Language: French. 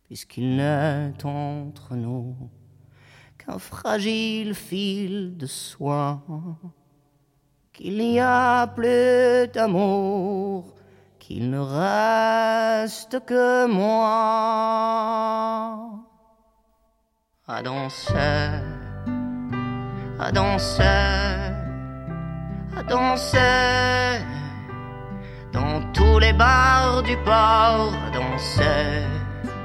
puisqu'il n'est entre nous qu'un fragile fil de soie, qu'il n'y a plus d'amour, qu'il ne reste que moi. À danser, à danser, à danser, dans tous les bars du port, à danser,